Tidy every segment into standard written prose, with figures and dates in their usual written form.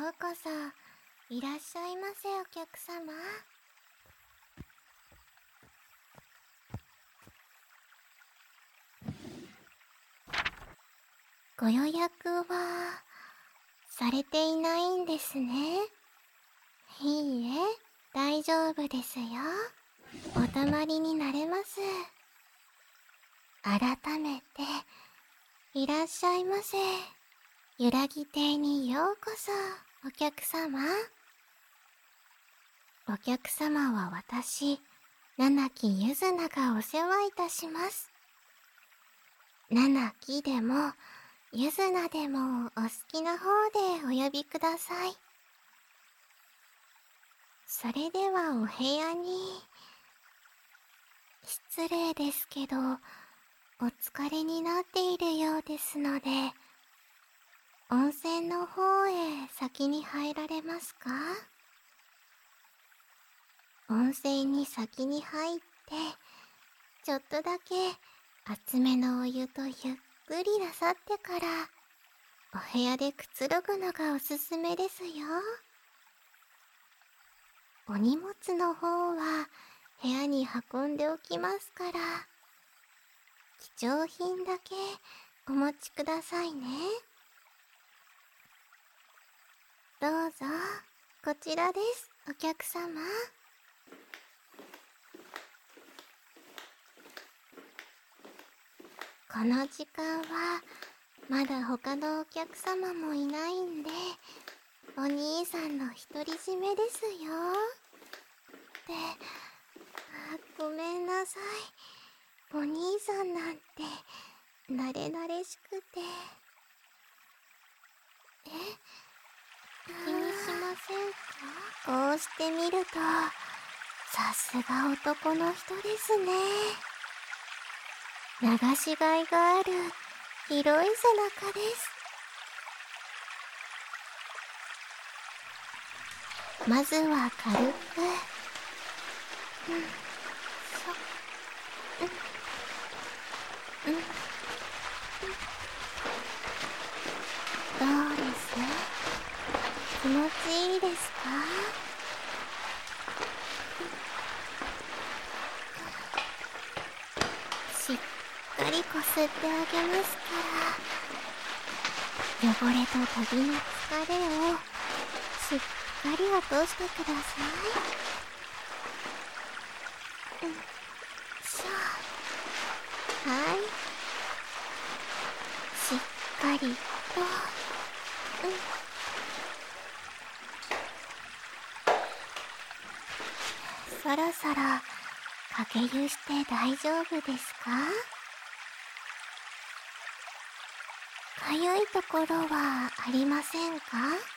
うこそいらっしゃいませお客様。ご予約はされていないんですね。いいえ、大丈夫ですよ。お泊まりになれます。改めていらっしゃいませ。揺らぎ亭にようこそお客様。お客様は私、七木ゆずながお世話いたします。七木でもゆずなでもお好きな方でお呼びください。それではお部屋に。失礼ですけど、お疲れになっているようですので、温泉の方へ先に入られますか？温泉に先に入って、ちょっとだけ熱めのお湯とゆっくりなさってから、お部屋でくつろぐのがおすすめですよ。お荷物の方は部屋に運んでおきますから、貴重品だけお持ちくださいね。どうぞ、こちらです、お客様。この時間はまだ他のお客様もいないんで、お兄さんの独り占めですよ。ごめんなさい。お兄さんなんて慣れ慣れしくて。気にしませんか？こうしてみると、さすが男の人ですね。流しがいがある広い背中です。まずは軽く、どうです？気持ちいいですか？しっかりこすってあげますから、汚れと旅の疲れをしっかり落としてください。はい。しっかりと。そろそろかけ湯して大丈夫ですか？かゆいところはありませんか？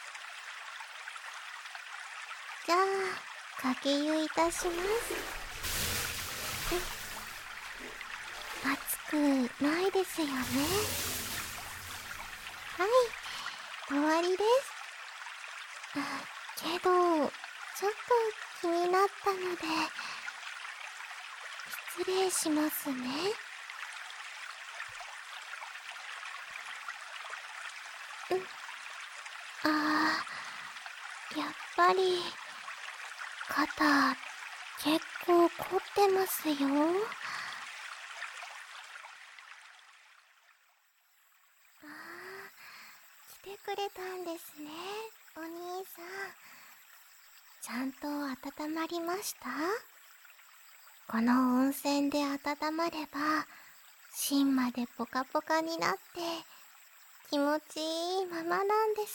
じゃあ、かけ湯いたします。熱くないですよね。はい、終わりです。けど、ちょっと気になったので、失礼しますね。やっぱり、肩、結構凝ってますよ。来てくれたんですね、お兄さん。ちゃんと温まりました？この温泉で温まれば、芯までポカポカになって、気持ちいいままなんです。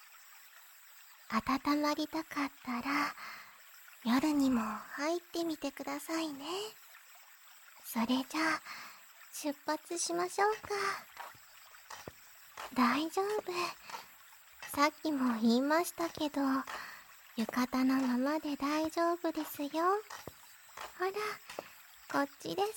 温まりたかったら、夜にも入ってみてくださいね。それじゃあ、出発しましょうか。大丈夫。さっきも言いましたけど、浴衣のままで大丈夫ですよ。ほら、こっちです。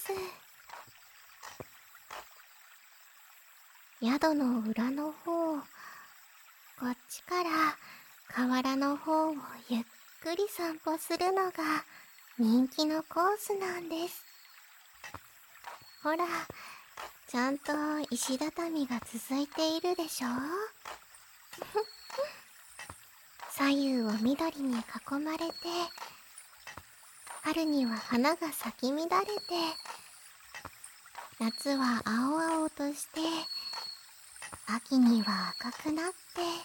宿の裏の方、こっちから河原の方をゆっくり散歩するのが人気のコースなんです。ほら、ちゃんと石畳が続いているでしょ？ 左右を緑に囲まれて、春には花が咲き乱れて、夏は青々として、秋には赤くなって、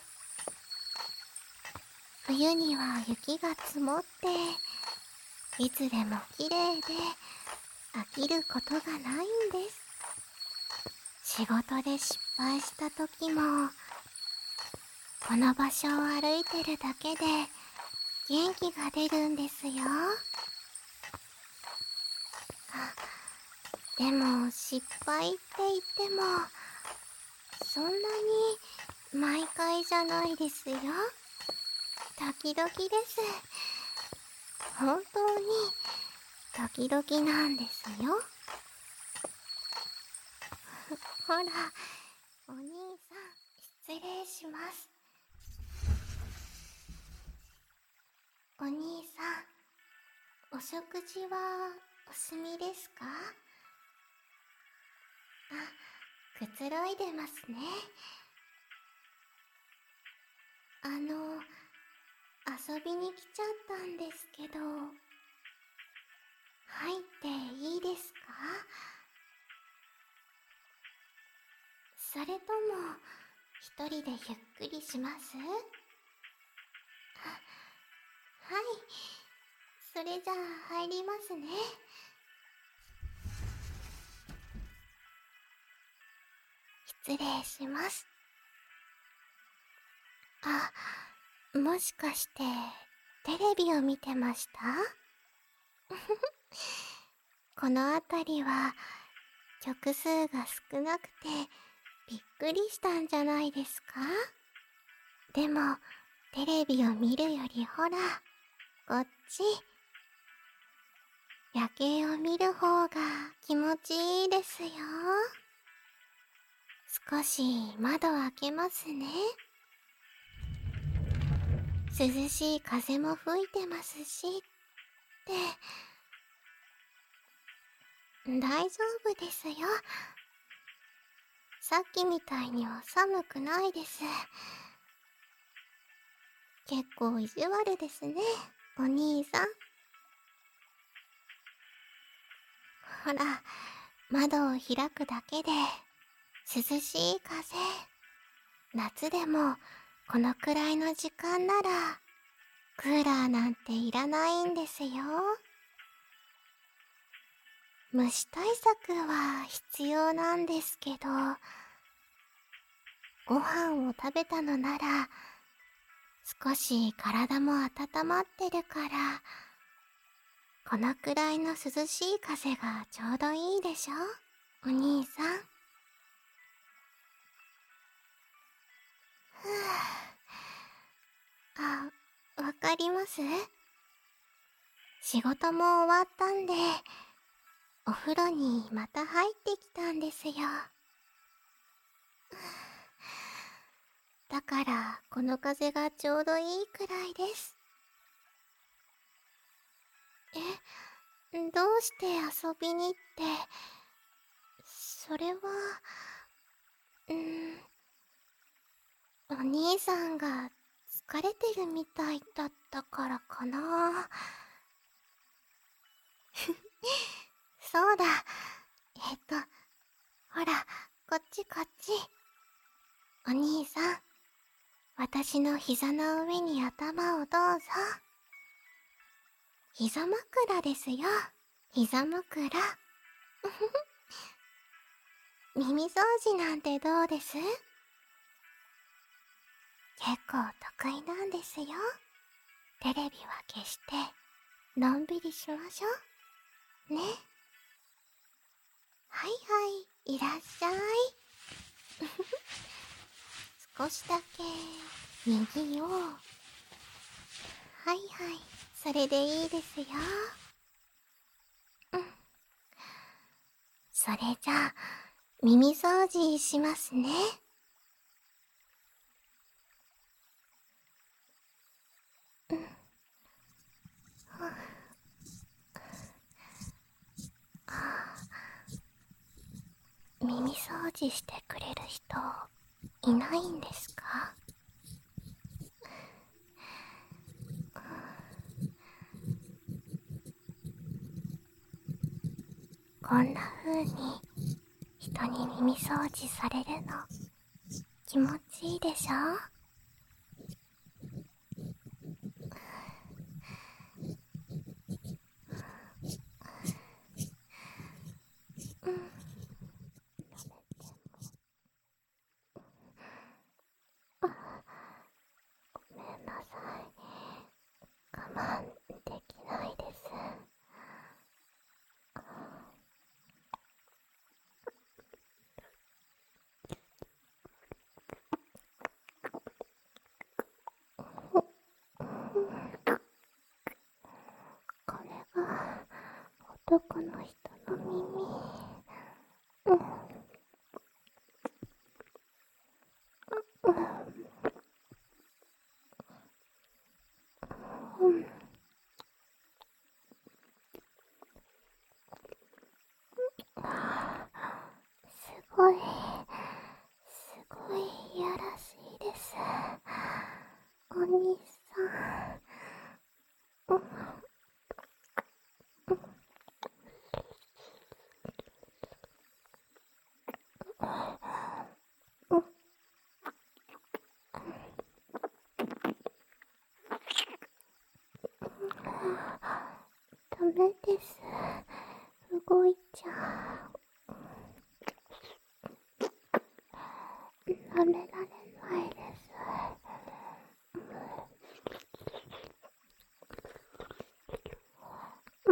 冬には雪が積もって、いつでも綺麗で飽きることがないんです。仕事で失敗した時も、この場所を歩いてるだけで元気が出るんですよ。でも失敗って言っても、そんなに毎回じゃないですよ。時々です。本当に時々なんですよ。ほら、お兄さん、失礼します。お兄さん、お食事はお済みですか？くつろいでますね。遊びに来ちゃったんですけど、入っていいですか？それとも、一人でゆっくりします？はい、それじゃあ入りますね。失礼します。もしかしてテレビを見てました？この辺りは曲数が少なくてびっくりしたんじゃないですか？でもテレビを見るよりほら、こっち、夜景を見る方が気持ちいいですよ。少し窓開けますね。涼しい風も吹いてますし、大丈夫ですよ。さっきみたいには寒くないです。結構意地悪ですね、お兄さん。ほら、窓を開くだけで涼しい風。夏でもこのくらいの時間ならクーラーなんていらないんですよ。虫対策は必要なんですけど、ご飯を食べたのなら少し体も温まってるから、このくらいの涼しい風がちょうどいいでしょ、お兄さん。ふわかります？仕事も終わったんで、お風呂にまた入ってきたんですよ。だからこの風がちょうどいいくらいです。どうして遊びにって、それは、お兄さんが疲れてるみたいだったからかな。そうだ。ほら、こっちこっち。お兄さん、私の膝の上に頭をどうぞ。膝枕ですよ。膝枕。耳掃除なんてどうです？結構得意なんですよ。テレビは消して、のんびりしましょう。ね。はいはい、いらっしゃい。少しだけ、右を。はいはい、それでいいですよ。それじゃあ、耳掃除しますね。耳掃除してくれる人いないんですか？ こんな風に人に耳掃除されるの気持ちいいでしょ？うん。ごめんなさい。我慢できないです。これが男の人の耳。うん。うん。すごい、すごいいやらしいです。お兄さん。うん。うん。ダメです。動いちゃう。舐められないです。うん。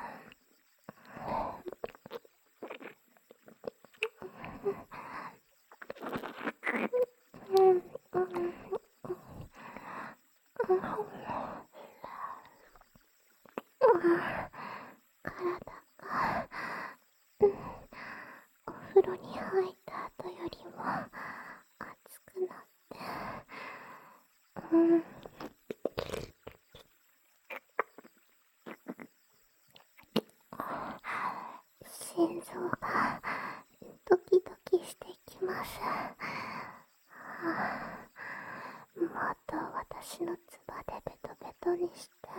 うん。うん。うん。体が、お風呂に入った後よりも熱くなって、うん。心臓がドキドキしてきます。もっと私のつばでベトベトにして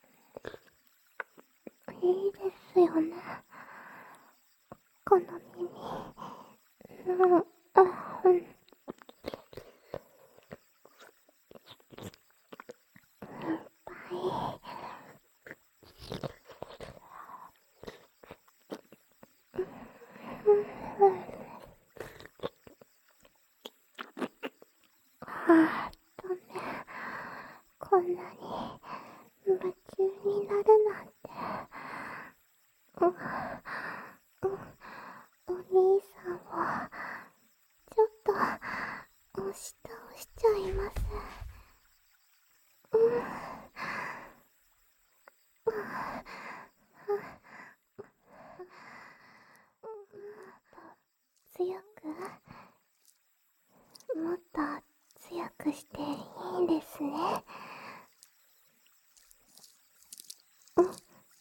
いいですよね、この耳。うん。うん。はい。あーっとね、こんなに夢中になるなんて。うん。うん。お兄さんをちょっと押し倒しちゃいます。うん。強く、もっと強くしていいんですね。うん。うん。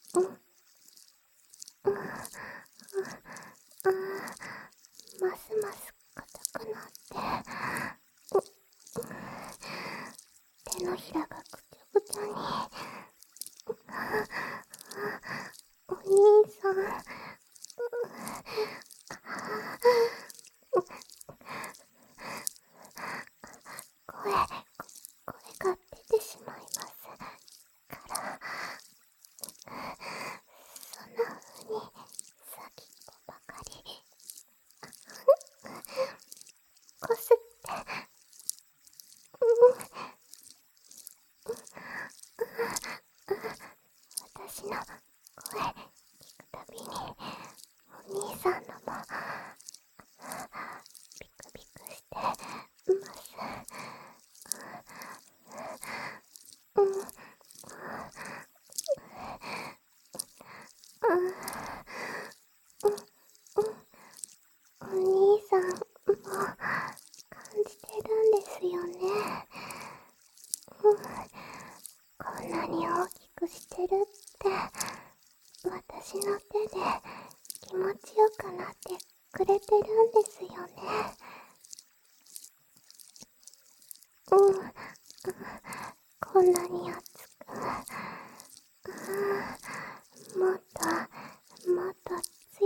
うん。ますます硬くなって、手のひらがぐちゃぐちゃに。お兄さん。声が出てしまいますから、そんな風に先っぽばかりこすって。私の声聞くたびにお兄さんのもビクビクしてます。うん。お兄さんも感じてるんですよね。うん。こんなに大きくしてるって私の手で気持ちよくなってくれてるんですよね。うん。こんなに熱く、もっともっと強